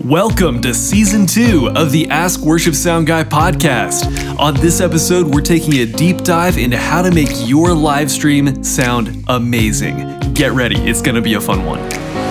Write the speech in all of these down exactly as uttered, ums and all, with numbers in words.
Welcome to Season two of the Ask Worship Sound Guy podcast. On this episode, we're taking a deep dive into how to make your live stream sound amazing. Get ready, it's going to be a fun one.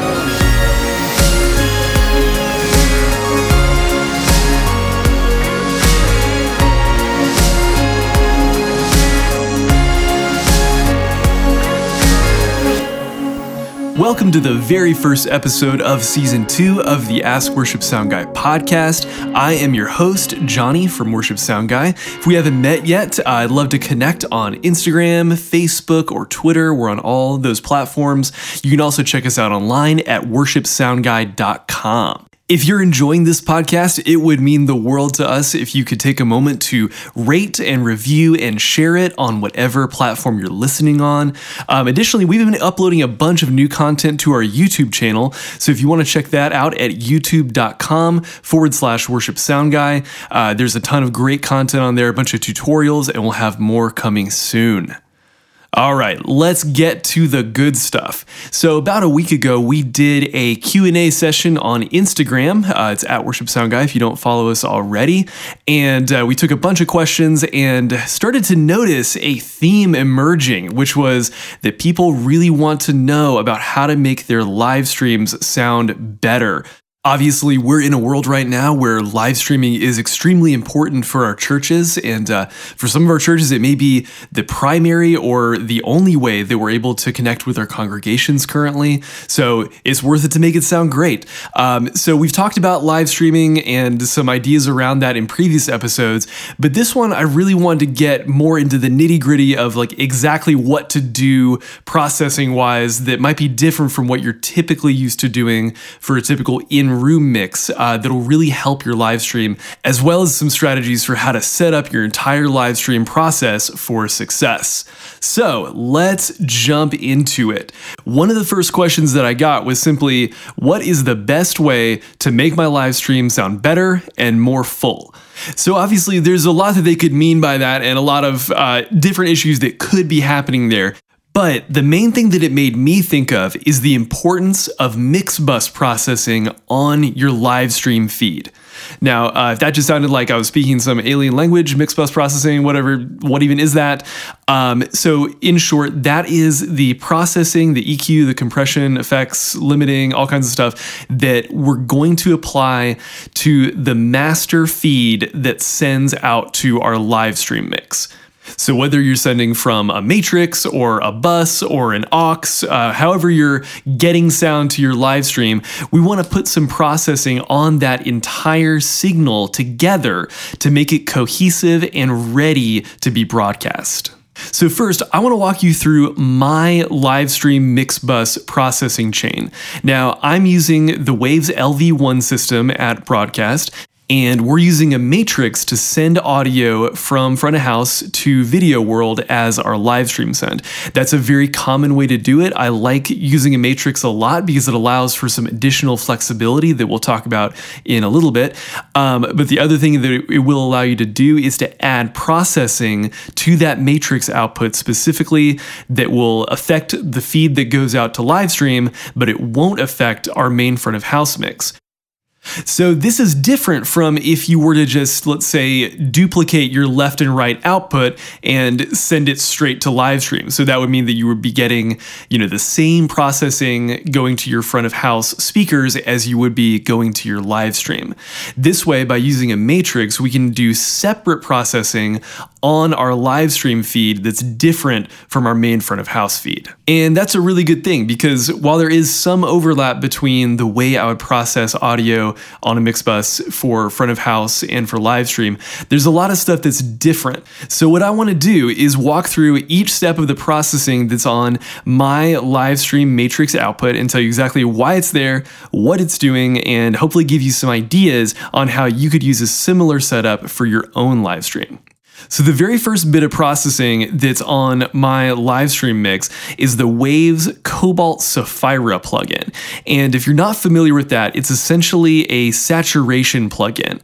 Welcome to the very first episode of Season two of the Ask Worship Sound Guy podcast. I am your host, Johnny from Worship Sound Guy. If we haven't met yet, I'd love to connect on Instagram, Facebook, or Twitter. We're on all those platforms. You can also check us out online at worship sound guy dot com. If you're enjoying this podcast, it would mean the world to us if you could take a moment to rate and review and share it on whatever platform you're listening on. Um, additionally, we've been uploading a bunch of new content to our YouTube channel. So if you want to check that out at youtube.com forward slash worship sound guy, uh, there's a ton of great content on there, a bunch of tutorials, and we'll have more coming soon. All right, let's get to the good stuff. So about a week ago, we did a Q and A session on Instagram. Uh, it's at Worship Sound Guy if you don't follow us already. And uh, we took a bunch of questions and started to notice a theme emerging, which was that people really want to know about how to make their live streams sound better. Obviously, we're in a world right now where live streaming is extremely important for our churches, and uh, for some of our churches, it may be the primary or the only way that we're able to connect with our congregations currently, so it's worth it to make it sound great. Um, so we've talked about live streaming and some ideas around that in previous episodes, but this one, I really wanted to get more into the nitty-gritty of like exactly what to do processing-wise that might be different from what you're typically used to doing for a typical in room mix uh, that'll really help your live stream, as well as some strategies for how to set up your entire live stream process for success. So let's jump into it. One of the first questions that I got was simply, what is the best way to make my live stream sound better and more full? So obviously there's a lot that they could mean by that and a lot of uh, different issues that could be happening there. But the main thing that it made me think of is the importance of mix bus processing on your live stream feed. Now, uh, if that just sounded like I was speaking some alien language, mix bus processing, whatever, what even is that? Um, so in short, that is the processing, the E Q, the compression, effects, limiting, all kinds of stuff that we're going to apply to the master feed that sends out to our live stream mix. So whether you're sending from a matrix or a bus or an aux, uh, however you're getting sound to your live stream, we want to put some processing on that entire signal together to make it cohesive and ready to be broadcast. So first, I want to walk you through my live stream mix bus processing chain. Now, I'm using the Waves L V one system at Broadcast, and we're using a matrix to send audio from front of house to Video World as our live stream send. That's a very common way to do it. I like using a matrix a lot because it allows for some additional flexibility that we'll talk about in a little bit. Um, but the other thing that it will allow you to do is to add processing to that matrix output specifically that will affect the feed that goes out to live stream, but it won't affect our main front of house mix. So this is different from if you were to just, let's say, duplicate your left and right output and send it straight to live stream. So that would mean that you would be getting, you know, the same processing going to your front of house speakers as you would be going to your live stream. This way, by using a matrix, we can do separate processing on our live stream feed that's different from our main front of house feed. And that's a really good thing because while there is some overlap between the way I would process audio on a mix bus for front of house and for live stream, there's a lot of stuff that's different. So what I want to do is walk through each step of the processing that's on my live stream matrix output and tell you exactly why it's there, what it's doing, and hopefully give you some ideas on how you could use a similar setup for your own live stream. So the very first bit of processing that's on my live stream mix is the Waves Cobalt Sapphira plugin. And if you're not familiar with that, it's essentially a saturation plugin.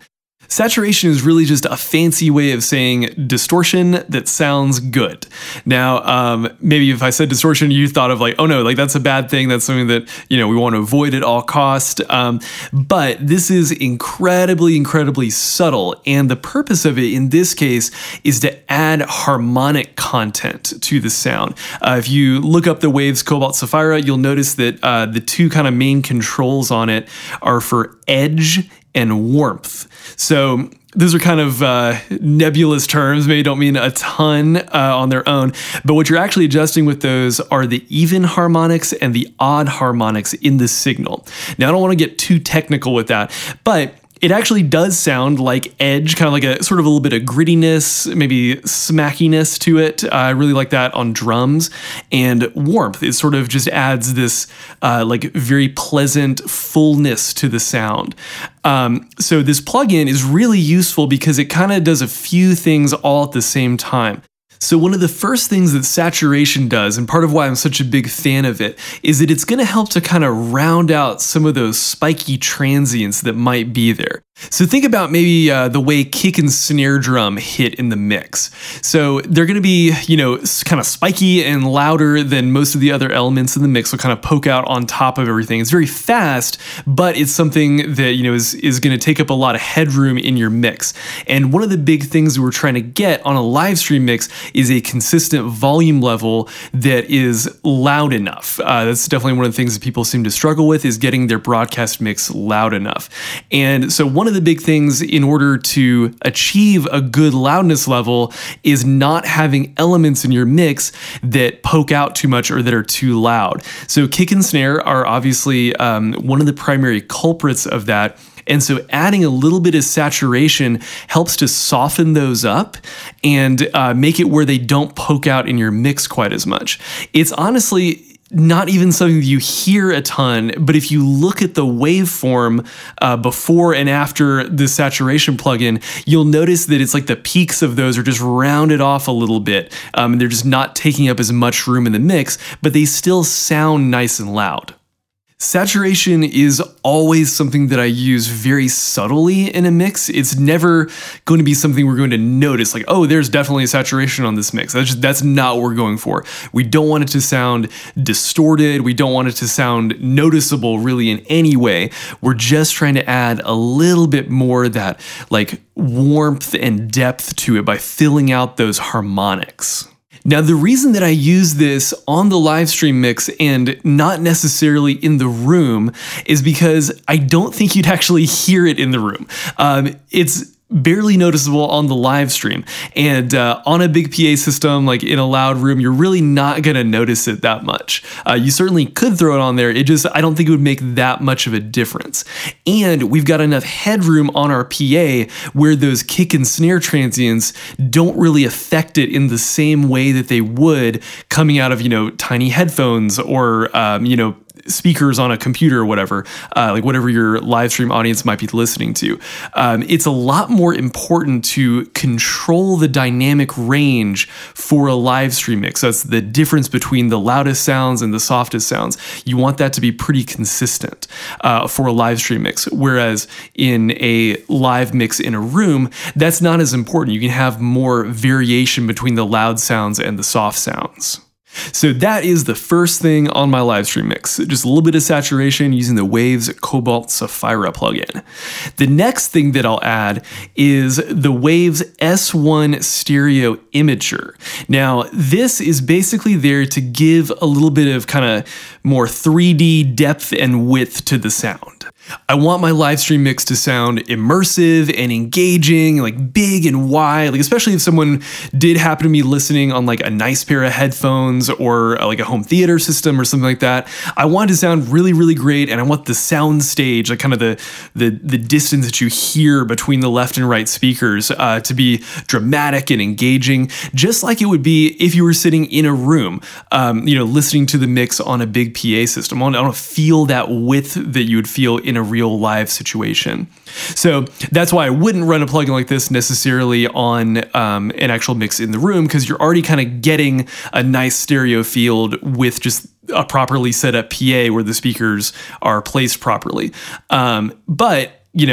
Saturation is really just a fancy way of saying distortion that sounds good. Now, um, maybe if I said distortion, you thought of like, oh no, like that's a bad thing. That's something that, you know, we want to avoid at all cost. Um, but this is incredibly, incredibly subtle. And the purpose of it in this case is to add harmonic content to the sound. Uh, if you look up the Waves Cobalt Sapphira, you'll notice that uh, the two kind of main controls on it are for edge and warmth. So those are kind of uh, nebulous terms, maybe don't mean a ton uh, on their own, but what you're actually adjusting with those are the even harmonics and the odd harmonics in the signal. Now, I don't want to get too technical with that, but it actually does sound like edge, kind of like a sort of a little bit of grittiness, maybe smackiness to it. Uh, I really like that on drums. And warmth, it sort of just adds this uh, like very pleasant fullness to the sound. Um, so this plugin is really useful because it kind of does a few things all at the same time. So one of the first things that saturation does, and part of why I'm such a big fan of it, is that it's going to help to kind of round out some of those spiky transients that might be there. So think about maybe uh, the way kick and snare drum hit in the mix. So they're going to be, you know, kind of spiky and louder than most of the other elements in the mix. So kind of poke out on top of everything. It's very fast, but it's something that, you know, is, is going to take up a lot of headroom in your mix. And one of the big things that we're trying to get on a live stream mix is a consistent volume level that is loud enough. Uh, that's definitely one of the things that people seem to struggle with, is getting their broadcast mix loud enough. And so one One of the big things in order to achieve a good loudness level is not having elements in your mix that poke out too much or that are too loud. So kick and snare are obviously um, one of the primary culprits of that. And so adding a little bit of saturation helps to soften those up and uh, make it where they don't poke out in your mix quite as much. It's honestly not even something that you hear a ton, but if you look at the waveform uh, before and after the saturation plugin, you'll notice that it's like the peaks of those are just rounded off a little bit. Um, and they're just not taking up as much room in the mix, but they still sound nice and loud. Saturation is always something that I use very subtly in a mix. It's never going to be something we're going to notice, like, oh, there's definitely a saturation on this mix. That's just, that's not what we're going for. We don't want it to sound distorted. We don't want it to sound noticeable really in any way. We're just trying to add a little bit more of that like warmth and depth to it by filling out those harmonics. Now, the reason that I use this on the live stream mix and not necessarily in the room is because I don't think you'd actually hear it in the room. Um, it's barely noticeable on the live stream, and uh, on a big P A system, like in a loud room, you're really not going to notice it that much. Uh, you certainly could throw it on there. It just, I don't think it would make that much of a difference. And we've got enough headroom on our P A where those kick and snare transients don't really affect it in the same way that they would coming out of, you know, tiny headphones or, um, you know, speakers on a computer or whatever, uh, like whatever your live stream audience might be listening to. Um, it's a lot more important to control the dynamic range for a live stream mix. So that's the difference between the loudest sounds and the softest sounds. You want that to be pretty consistent uh, for a live stream mix. Whereas in a live mix in a room, that's not as important. You can have more variation between the loud sounds and the soft sounds. So that is the first thing on my live stream mix, just a little bit of saturation using the Waves Cobalt Sapphira plugin. The next thing that I'll add is the Waves S one Stereo Imager. Now, this is basically there to give a little bit of kind of more three D depth and width to the sound. I want my live stream mix to sound immersive and engaging, like big and wide, like especially if someone did happen to be listening on like a nice pair of headphones or like a home theater system or something like that. I want it to sound really, really great, and I want the sound stage, like kind of the the, the distance that you hear between the left and right speakers, uh, to be dramatic and engaging, just like it would be if you were sitting in a room, um, you know, listening to the mix on a big P A system. I want, I want to feel that width that you would feel in a real live situation. So that's why I wouldn't run a plugin like this necessarily on um, an actual mix in the room, because you're already kind of getting a nice stereo field with just a properly set up P A where the speakers are placed properly. Um, but, you know,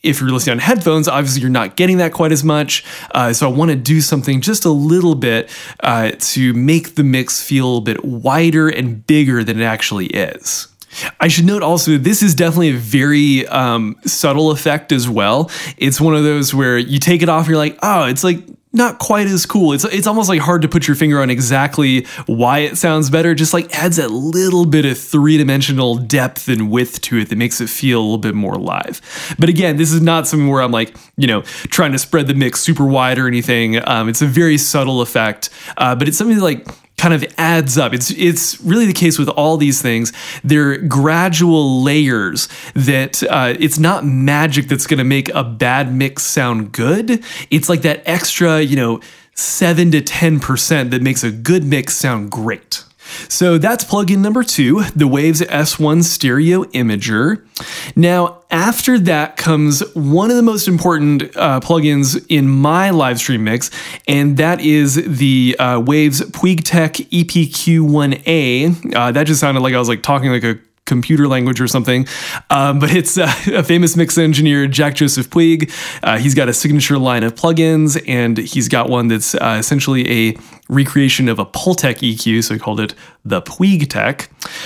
if you're listening on headphones, obviously you're not getting that quite as much. Uh, so I want to do something just a little bit uh, to make the mix feel a little bit wider and bigger than it actually is. I should note also, this is definitely a very um, subtle effect as well. It's one of those where you take it off and you're like, oh, it's like not quite as cool. It's it's almost like hard to put your finger on exactly why it sounds better. It just like adds a little bit of three-dimensional depth and width to it that makes it feel a little bit more live. But again, this is not something where I'm like, you know, trying to spread the mix super wide or anything. Um, it's a very subtle effect, uh, but it's something that like kind of adds up. It's it's really the case with all these things. They're gradual layers that uh, it's not magic that's going to make a bad mix sound good. It's like that extra, you know, seven to ten percent that makes a good mix sound great. So that's plugin number two, the Waves S one Stereo Imager. Now, after that comes one of the most important uh, plugins in my live stream mix, and that is the uh, Waves PuigTech E P Q one A. Uh, that just sounded like I was like talking like a computer language or something, um, but it's uh, a famous mix engineer, Jack Joseph Puig. Uh, he's got a signature line of plugins, and he's got one that's uh, essentially a recreation of a Pultec E Q, so he called it the PuigTech.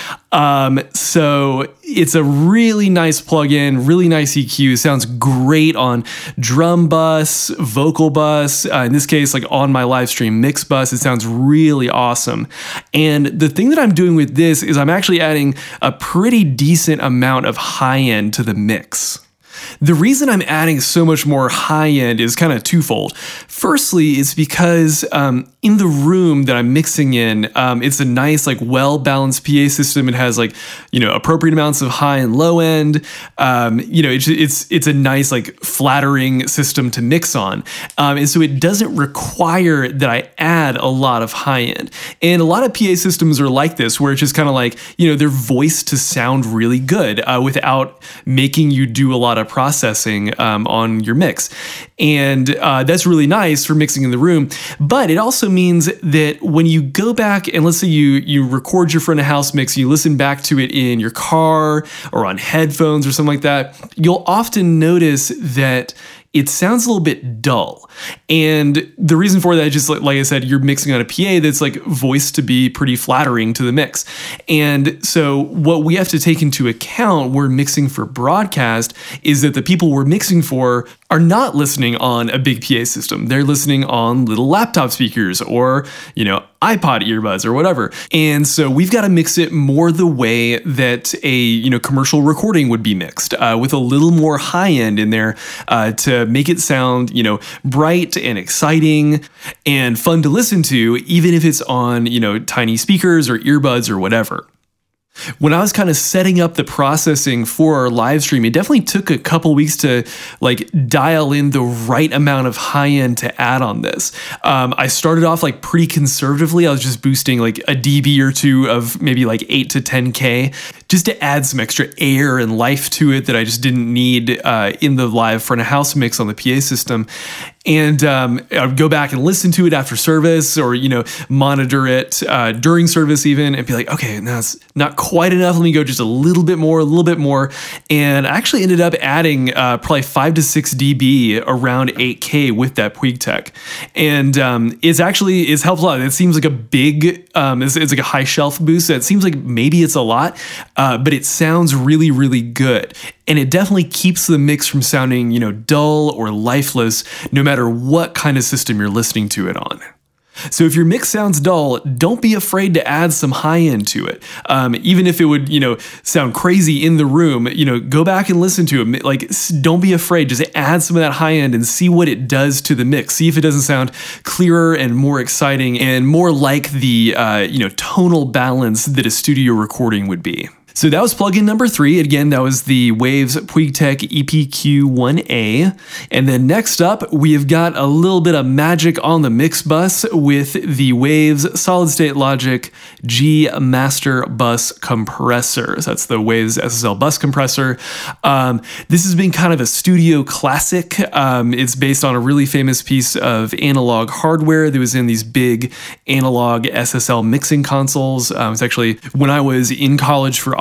Um, so it's a really nice plugin, really nice E Q. Sounds great on drum bus, vocal bus. Uh, in this case, like on my live stream mix bus, it sounds really awesome. And the thing that I'm doing with this is I'm actually adding a pretty decent amount of high end to the mix. The reason I'm adding so much more high end is kind of twofold. Firstly, it's because um, in the room that I'm mixing in, um, it's a nice, like, well-balanced P A system. It has, like, you know, appropriate amounts of high and low end. Um, you know, it's it's it's a nice, like, flattering system to mix on, um, and so it doesn't require that I add a lot of high end. And a lot of P A systems are like this, where it's just kind of like, you know, they're voiced to sound really good uh, without making you do a lot of processing um, on your mix. And uh, that's really nice for mixing in the room. But it also means that when you go back and let's say you you record your front of house mix, you listen back to it in your car or on headphones or something like that, you'll often notice that it sounds a little bit dull. And the reason for that is just like, like I said, you're mixing on a P A that's like voiced to be pretty flattering to the mix. And so what we have to take into account when we're mixing for broadcast is that the people we're mixing for are not listening on a big P A system. They're listening on little laptop speakers or, you know, iPod earbuds or whatever. And so we've got to mix it more the way that a, you know, commercial recording would be mixed, uh, with a little more high end in there uh, to make it sound, you know, bright and exciting and fun to listen to, even if it's on, you know, tiny speakers or earbuds or whatever. When I was kind of setting up the processing for our live stream, it definitely took a couple weeks to like dial in the right amount of high end to add on this. Um, I started off like pretty conservatively. I was just boosting like a dB or two of maybe like eight to ten K just to add some extra air and life to it that I just didn't need uh, in the live front of house mix on the P A system. And um, I would go back and listen to it after service or, you know, monitor it uh, during service even and be like, okay, that's not quite enough. Let me go just a little bit more, a little bit more. And I actually ended up adding uh, probably five to six dB around eight K with that PuigTech. And um, it's actually, it's helped a lot. It seems like a big, um, it's, it's like a high shelf boost. It seems like maybe it's a lot, uh, but it sounds really, really good. And it definitely keeps the mix from sounding, you know, dull or lifeless, no matter what kind of system you're listening to it on. So if your mix sounds dull, don't be afraid to add some high end to it. Um, even if it would, you know, sound crazy in the room, you know, go back and listen to it. Like, don't be afraid. Just add some of that high end and see what it does to the mix. See if it doesn't sound clearer and more exciting and more like the, uh, you know, tonal balance that a studio recording would be. So that was plugin number three. Again, that was the Waves PuigTech E P Q one A. And then next up, we have got a little bit of magic on the mix bus with the Waves Solid State Logic G Master Bus Compressor. So that's the Waves S S L bus compressor. Um, this has been kind of a studio classic. Um, it's based on a really famous piece of analog hardware that was in these big analog S S L mixing consoles. Um, it's actually when I was in college for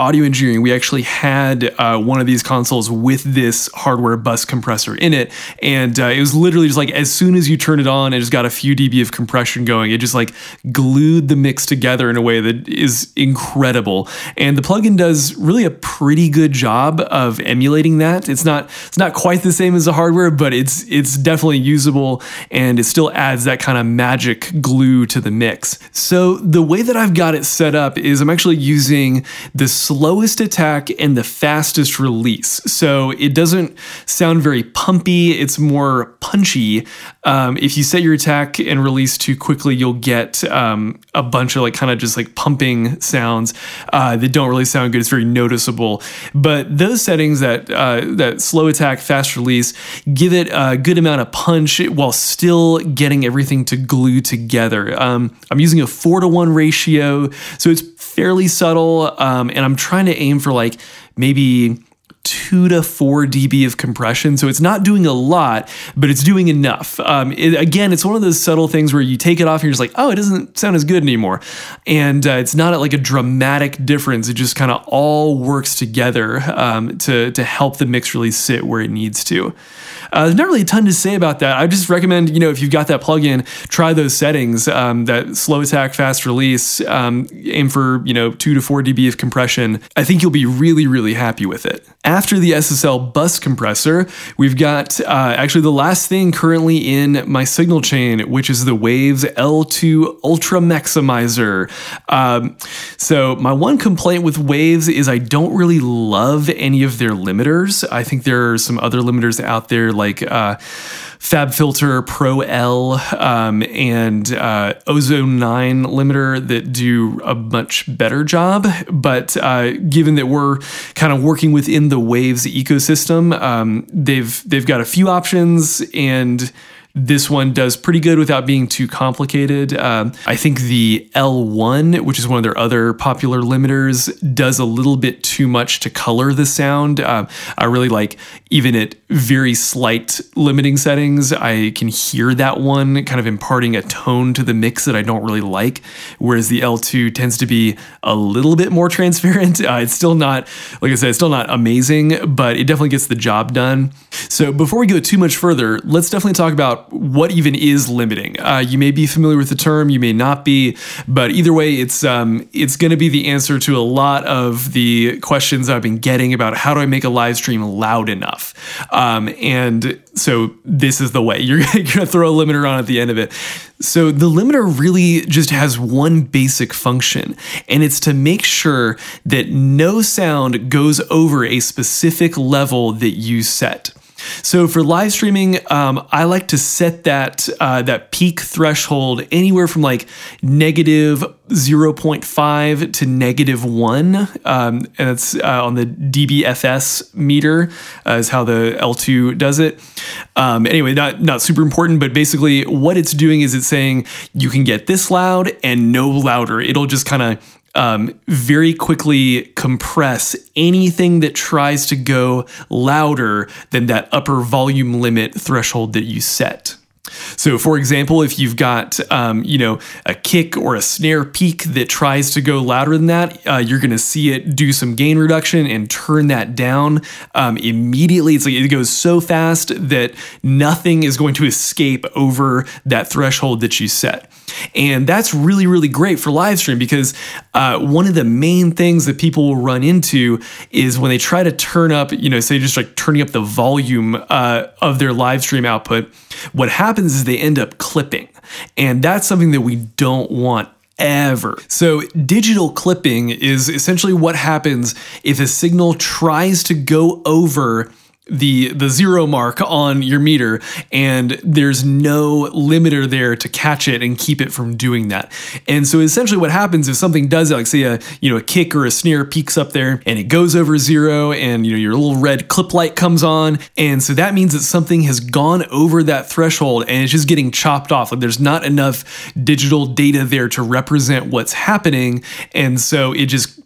audio engineering, we actually had uh, one of these consoles with this hardware bus compressor in it. And uh, it was literally just like, as soon as you turn it on, it just got a few dB of compression going. It just like glued the mix together in a way that is incredible. And the plugin does really a pretty good job of emulating that. It's not it's not quite the same as the hardware, but it's it's definitely usable, and it still adds that kind of magic glue to the mix. So the way that I've got it set up is I'm actually using the slowest attack and the fastest release. So it doesn't sound very pumpy, it's more punchy. Um, if you set your attack and release too quickly, you'll get um, a bunch of like kind of just like pumping sounds uh, that don't really sound good. It's very noticeable. But those settings, that uh, that slow attack, fast release, give it a good amount of punch while still getting everything to glue together. Um, I'm using a four to one ratio, so it's fairly subtle, um, and I'm trying to aim for like maybe two to four dB of compression. So it's not doing a lot, but it's doing enough. Um, it, again, it's one of those subtle things where you take it off and you're just like, oh, it doesn't sound as good anymore. And uh, it's not like a dramatic difference. It just kind of all works together um, to, to help the mix really sit where it needs to. Uh, there's not really a ton to say about that. I just recommend, you know, if you've got that plugin, try those settings, um, that slow attack, fast release, um, aim for, you know, two to four dB of compression. I think you'll be really, really happy with it. After the S S L bus compressor, we've got uh, actually the last thing currently in my signal chain, which is the Waves L two Ultra Maximizer. Um, so my one complaint with Waves is I don't really love any of their limiters. I think there are some other limiters out there like uh, FabFilter Pro L um, and uh, Ozone nine limiter that do a much better job. But uh, given that we're kind of working within the Waves ecosystem, um, they've they've got a few options, and this one does pretty good without being too complicated. Um, I think the L one, which is one of their other popular limiters, does a little bit too much to color the sound. Um, I really like, even at very slight limiting settings, I can hear that one kind of imparting a tone to the mix that I don't really like, whereas the L two tends to be a little bit more transparent. Uh, it's still not, like I said, it's still not amazing, but it definitely gets the job done. So before we go too much further, let's definitely talk about what even is limiting. Uh, you may be familiar with the term, you may not be, but either way, it's um, it's going to be the answer to a lot of the questions I've been getting about how do I make a live stream loud enough. Um, and so this is the way. You're going to throw a limiter on at the end of it. So the limiter really just has one basic function, and it's to make sure that no sound goes over a specific level that you set. So for live streaming, um, I like to set that uh, that peak threshold anywhere from like negative zero point five to negative one, um, and it's uh, on the D B F S meter uh, is how the L two does it. Um, anyway, not not super important, but basically what it's doing is it's saying you can get this loud and no louder. It'll just kind of Um, very quickly compress anything that tries to go louder than that upper volume limit threshold that you set. So for example, if you've got, um, you know, a kick or a snare peak that tries to go louder than that, uh, you're going to see it do some gain reduction and turn that down um, immediately. It's like it goes so fast that nothing is going to escape over that threshold that you set. And that's really, really great for live stream because uh, one of the main things that people will run into is when they try to turn up, you know, say just like turning up the volume uh, of their live stream output, what happens is they end up clipping. And that's something that we don't want ever. So digital clipping is essentially what happens if a signal tries to go over the the zero mark on your meter and there's no limiter there to catch it and keep it from doing that. And so essentially what happens if something does that, like say a you know a kick or a snare peaks up there and it goes over zero and you know your little red clip light comes on, and so that means that something has gone over that threshold and it's just getting chopped off. Like there's not enough digital data there to represent what's happening, and so it just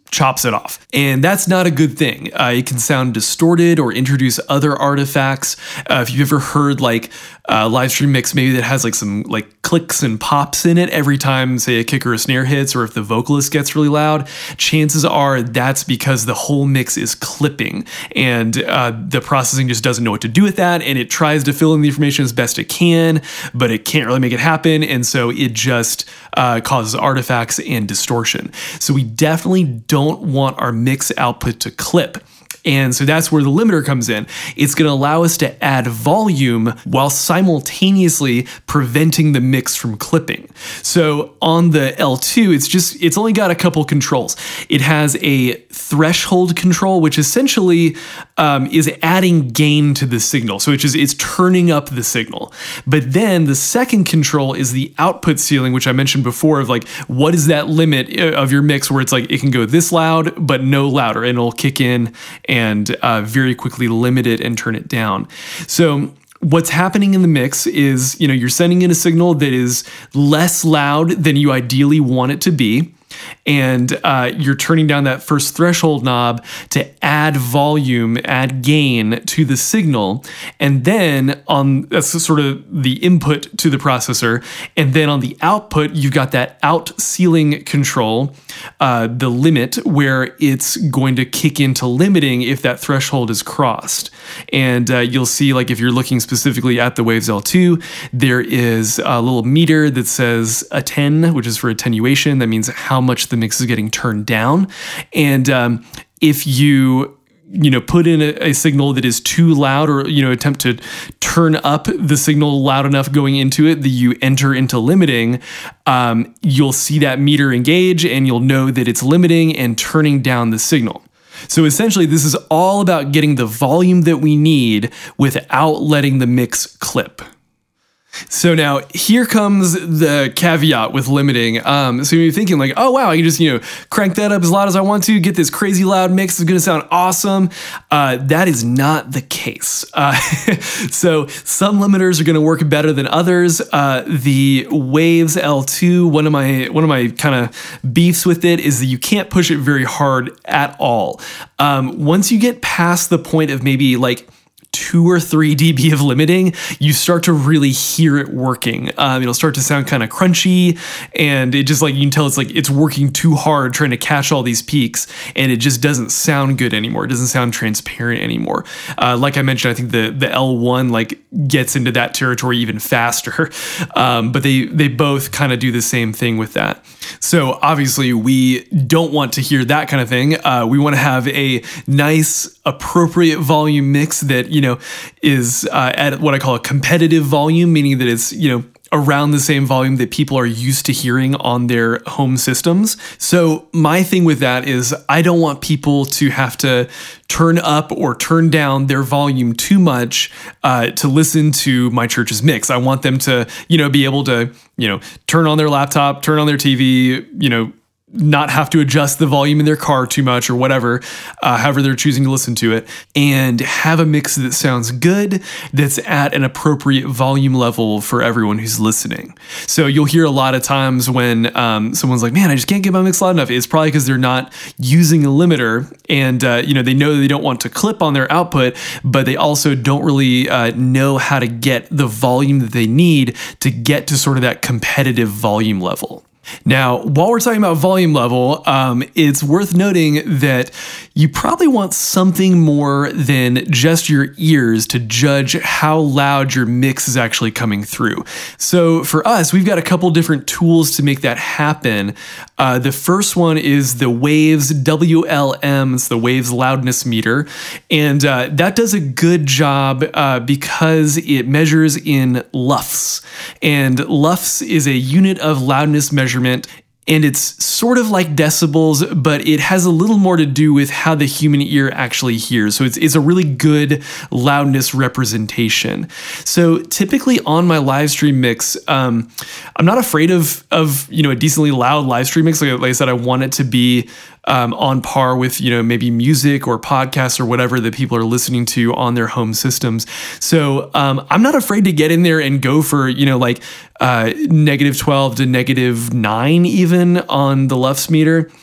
chops it off. And that's not a good thing. Uh, it can sound distorted or introduce other artifacts. Uh, if you've ever heard like a live stream mix maybe that has like some like clicks and pops in it every time, say, a kick or a snare hits, or if the vocalist gets really loud, chances are that's because the whole mix is clipping, and uh, the processing just doesn't know what to do with that, and it tries to fill in the information as best it can, but it can't really make it happen, and so it just uh, causes artifacts and distortion. So we definitely don't want our mix output to clip. And so that's where the limiter comes in. It's going to allow us to add volume while simultaneously preventing the mix from clipping. So on the L two, it's just, it's only got a couple controls. It has a threshold control, which essentially um, is adding gain to the signal. So it's just, it's turning up the signal. But then the second control is the output ceiling, which I mentioned before, of like, what is that limit of your mix where it's like, it can go this loud, but no louder, and it'll kick in and uh, very quickly limit it and turn it down. So what's happening in the mix is, you know, you're sending in a signal that is less loud than you ideally want it to be. And uh, you're turning down that first threshold knob to add volume, add gain to the signal. And then on, that's sort of the input to the processor. And then on the output, you've got that out ceiling control, uh, the limit, where it's going to kick into limiting if that threshold is crossed. And uh, you'll see, like, if you're looking specifically at the Waves L two, there is a little meter that says a ten, which is for attenuation. That means how much the mix is getting turned down. And um, if you you know, put in a, a signal that is too loud, or, you know, attempt to turn up the signal loud enough going into it that you enter into limiting, um, you'll see that meter engage, and you'll know that it's limiting and turning down the signal. So essentially, this is all about getting the volume that we need without letting the mix clip. So now here comes the caveat with limiting. Um, so you're thinking like, oh, wow, I can just, you know, crank that up as loud as I want to, get this crazy loud mix. It's going to sound awesome. Uh, that is not the case. Uh, so some limiters are going to work better than others. Uh, the Waves L two, one of my, one of my kind of beefs with it is that you can't push it very hard at all. Um, once you get past the point of maybe like two or three dB of limiting, you start to really hear it working. Um, it'll start to sound kind of crunchy, and it just, like, you can tell it's like it's working too hard trying to catch all these peaks, and it just doesn't sound good anymore. It doesn't sound transparent anymore. Uh, like I mentioned, I think the the L one like gets into that territory even faster, um, but they they both kind of do the same thing with that. So obviously we don't want to hear that kind of thing. Uh, we want to have a nice, appropriate volume mix that, you know, is uh, at what I call a competitive volume, meaning that it's, you know, around the same volume that people are used to hearing on their home systems. So my thing with that is I don't want people to have to turn up or turn down their volume too much uh, to listen to my church's mix. I want them to, you know, be able to, you know, turn on their laptop, turn on their T V, you know, not have to adjust the volume in their car too much or whatever, uh, however they're choosing to listen to it, and have a mix that sounds good, that's at an appropriate volume level for everyone who's listening. So you'll hear a lot of times when um, someone's like, man, I just can't get my mix loud enough. It's probably because they're not using a limiter, and uh, you know, they know they don't want to clip on their output, but they also don't really uh, know how to get the volume that they need to get to sort of that competitive volume level. Now, while we're talking about volume level, um, it's worth noting that you probably want something more than just your ears to judge how loud your mix is actually coming through. So for us, we've got a couple different tools to make that happen. Uh, the first one is the Waves W L M, it's the Waves Loudness Meter, and uh, that does a good job uh, because it measures in L U Fs, and L U Fs is a unit of loudness measurement. And it's sort of like decibels, but it has a little more to do with how the human ear actually hears. So it's, it's a really good loudness representation. So typically on my live stream mix, um, I'm not afraid of, of, you know, a decently loud live stream mix. Like, like I said, I want it to be Um, on par with, you know, maybe music or podcasts or whatever that people are listening to on their home systems. So um, I'm not afraid to get in there and go for, you know, like uh, negative twelve to negative nine even on the L U Fs meter.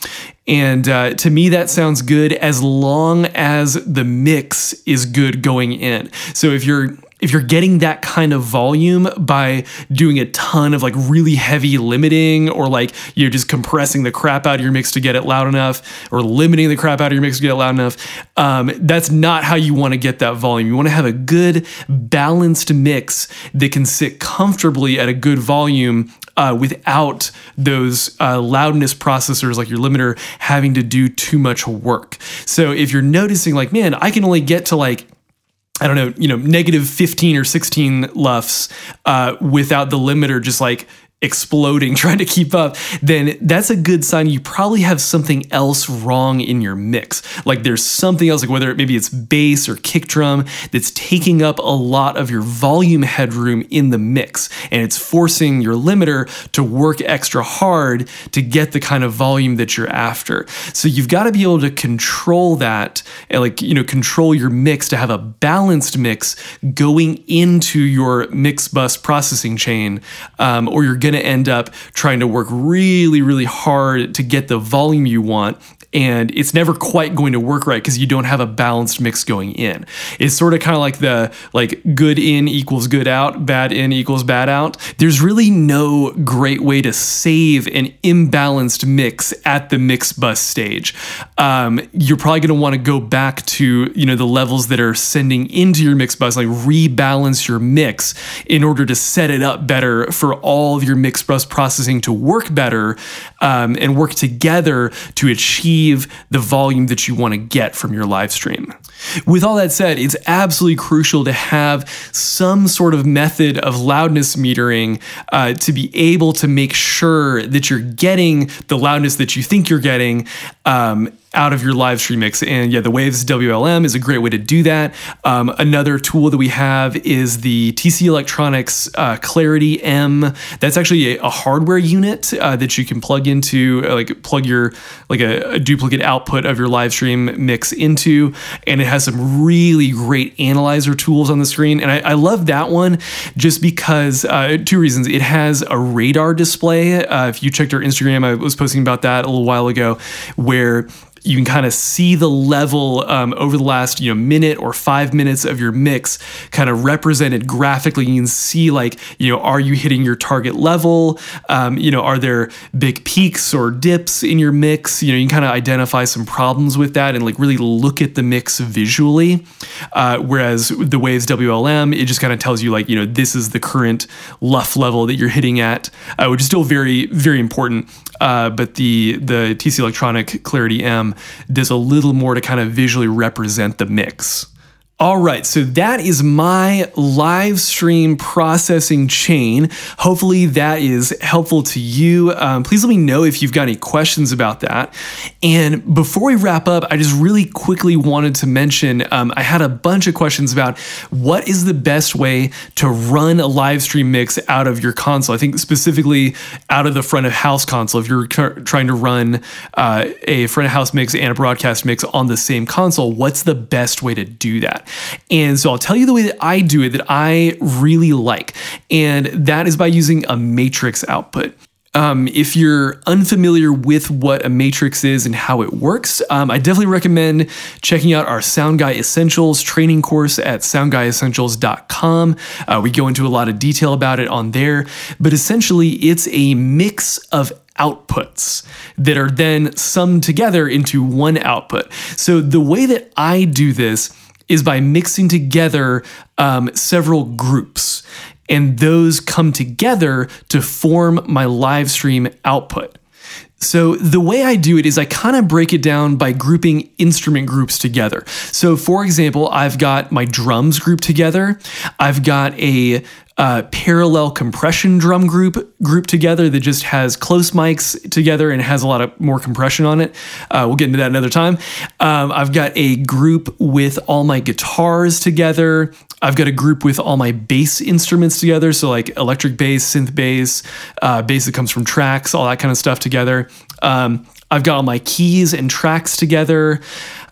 And uh, to me, that sounds good as long as the mix is good going in. So if you're If you're getting that kind of volume by doing a ton of like really heavy limiting, or like you're just compressing the crap out of your mix to get it loud enough, or limiting the crap out of your mix to get it loud enough, um, that's not how you want to get that volume. You want to have a good balanced mix that can sit comfortably at a good volume uh, without those uh, loudness processors like your limiter having to do too much work. So if you're noticing like, man, I can only get to like, I don't know, you know, negative fifteen or sixteen L U F S uh, without the limiter just like exploding, trying to keep up, then that's a good sign you probably have something else wrong in your mix. Like there's something else, like whether maybe it's bass or kick drum that's taking up a lot of your volume headroom in the mix, and it's forcing your limiter to work extra hard to get the kind of volume that you're after. So you've got to be able to control that, and like, you know, control your mix to have a balanced mix going into your mix bus processing chain, um, or you're going to end up trying to work really, really hard to get the volume you want. And it's never quite going to work right because you don't have a balanced mix going in. It's sort of kind of like the like good in equals good out, bad in equals bad out. There's really no great way to save an imbalanced mix at the mix bus stage. Um, you're probably going to want to go back to, you know, the levels that are sending into your mix bus, like rebalance your mix in order to set it up better for all of your mix bus processing to work better um, and work together to achieve the volume that you want to get from your live stream. With all that said, it's absolutely crucial to have some sort of method of loudness metering uh, to be able to make sure that you're getting the loudness that you think you're getting um, out of your live stream mix. And yeah, the Waves W L M is a great way to do that. Um, another tool that we have is the T C Electronics uh, Clarity M. That's actually a, a hardware unit uh, that you can plug into, uh, like plug your like a, a duplicate output of your live stream mix into, and it has some really great analyzer tools on the screen. And I, I love that one just because uh, two reasons. It has a radar display. Uh, if you checked our Instagram, I was posting about that a little while ago, where you can kind of see the level um, over the last, you know, minute or five minutes of your mix kind of represented graphically. You can see like, you know, are you hitting your target level? Um, you know, are there big peaks or dips in your mix? You know, you can kind of identify some problems with that and like really look at the mix visually. Uh, whereas the Waves W L M, it just kind of tells you like, you know, this is the current L U F level that you're hitting at, uh, which is still very, very important. Uh, but the the T C Electronic Clarity M does a little more to kind of visually represent the mix. All right, so that is my live stream processing chain. Hopefully that is helpful to you. Um, please let me know if you've got any questions about that. And before we wrap up, I just really quickly wanted to mention, um, I had a bunch of questions about what is the best way to run a live stream mix out of your console. I think specifically out of the front of house console. If you're tr- trying to run uh, a front of house mix and a broadcast mix on the same console, what's the best way to do that? And so I'll tell you the way that I do it that I really like, and that is by using a matrix output. Um, if you're unfamiliar with what a matrix is and how it works, um, I definitely recommend checking out our Sound Guy Essentials training course at sound guy essentials dot com. Uh, we go into a lot of detail about it on there, but essentially it's a mix of outputs that are then summed together into one output. So the way that I do this is by mixing together um, several groups, and those come together to form my live stream output. So the way I do it is I kind of break it down by grouping instrument groups together. So for example, I've got my drums grouped together. I've got a Uh, parallel compression drum group group together that just has close mics together and has a lot of more compression on it. Uh, we'll get into that another time. Um, I've got a group with all my guitars together. I've got a group with all my bass instruments together. So like electric bass, synth bass, uh, bass that comes from tracks, all that kind of stuff together. Um, I've got all my keys and tracks together.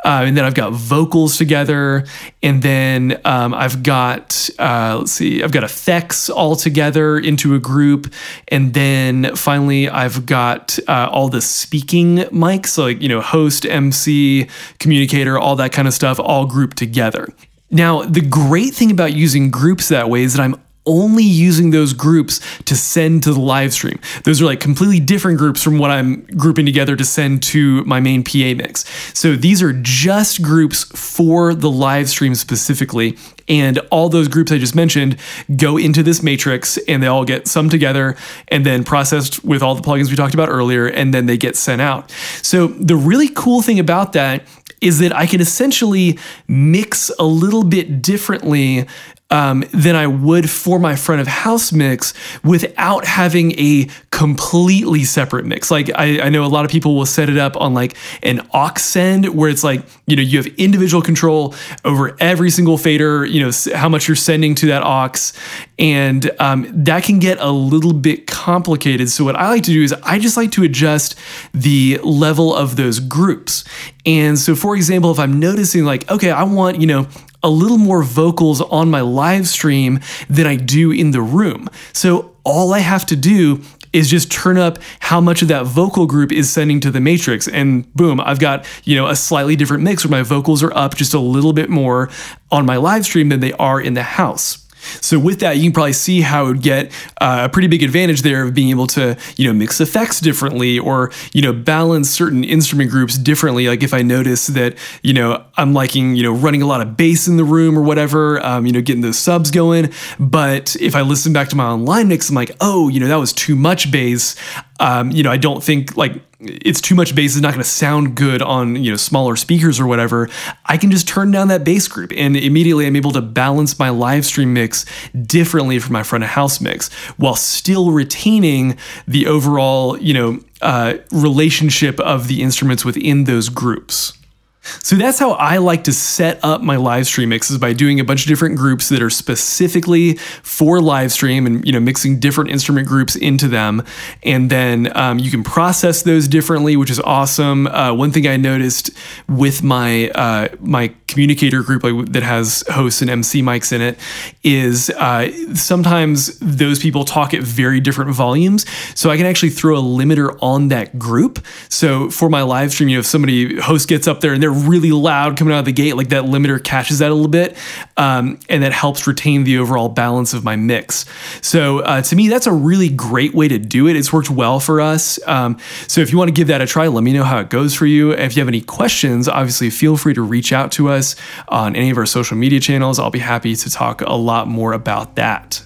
Uh, and then I've got vocals together. And then um, I've got, uh, let's see, I've got effects all together into a group. And then finally, I've got uh, all the speaking mics, so like, you know, host, M C, communicator, all that kind of stuff, all grouped together. Now, the great thing about using groups that way is that I'm only using those groups to send to the live stream. Those are like completely different groups from what I'm grouping together to send to my main P A mix. So these are just groups for the live stream specifically. And all those groups I just mentioned go into this matrix and they all get summed together and then processed with all the plugins we talked about earlier, and then they get sent out. So the really cool thing about that is that I can essentially mix a little bit differently Um, than I would for my front of house mix without having a completely separate mix. Like I, I know a lot of people will set it up on like an aux send where it's like, you know, you have individual control over every single fader, you know, how much you're sending to that aux. And um, that can get a little bit complicated. So what I like to do is I just like to adjust the level of those groups. And so for example, if I'm noticing like, okay, I want, you know, a little more vocals on my live stream than I do in the room. So all I have to do is just turn up how much of that vocal group is sending to the matrix, and boom, I've got, you know, a slightly different mix where my vocals are up just a little bit more on my live stream than they are in the house. So with that, you can probably see how it would get uh, a pretty big advantage there of being able to, you know, mix effects differently or, you know, balance certain instrument groups differently. Like if I notice that, you know, I'm liking, you know, running a lot of bass in the room or whatever, um, you know, getting those subs going. But if I listen back to my online mix, I'm like, oh, you know, that was too much bass. Um, you know, I don't think like it's too much bass is not going to sound good on, you know, smaller speakers or whatever. I can just turn down that bass group and immediately I'm able to balance my live stream mix differently from my front of house mix while still retaining the overall, you know, uh, relationship of the instruments within those groups. So that's how I like to set up my live stream mixes, by doing a bunch of different groups that are specifically for live stream and, you know, mixing different instrument groups into them. And then um, you can process those differently, which is awesome. Uh, one thing I noticed with my uh, my communicator group like, that has hosts and M C mics in it is uh, sometimes those people talk at very different volumes. So I can actually throw a limiter on that group. So for my live stream, you know, if somebody host gets up there and they're really loud coming out of the gate, like that limiter catches that a little bit, um, and that helps retain the overall balance of my mix. So uh, to me, that's a really great way to do it. It's worked well for us. Um, so if you want to give that a try, let me know how it goes for you. If you have any questions, obviously feel free to reach out to us on any of our social media channels. I'll be happy to talk a lot more about that.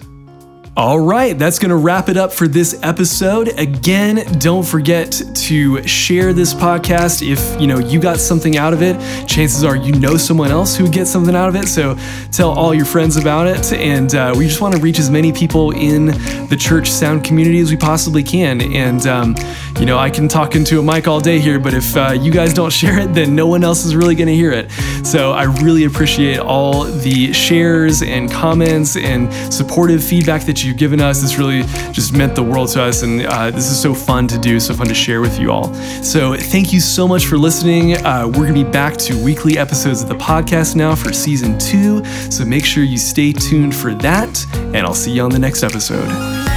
All right, that's going to wrap it up for this episode. Again, don't forget to share this podcast. If, you know, you got something out of it, chances are you know someone else who would get something out of it. So tell all your friends about it. And uh, we just want to reach as many people in the church sound community as we possibly can. And, um, you know, I can talk into a mic all day here, but if uh, you guys don't share it, then no one else is really going to hear it. So I really appreciate all the shares and comments and supportive feedback that you you've given us. This really just meant the world to us, and uh, this is so fun to do, so fun to share with you all. So thank you so much for listening. Uh, we're going to be back to weekly episodes of the podcast now for season two, so make sure you stay tuned for that, and I'll see you on the next episode.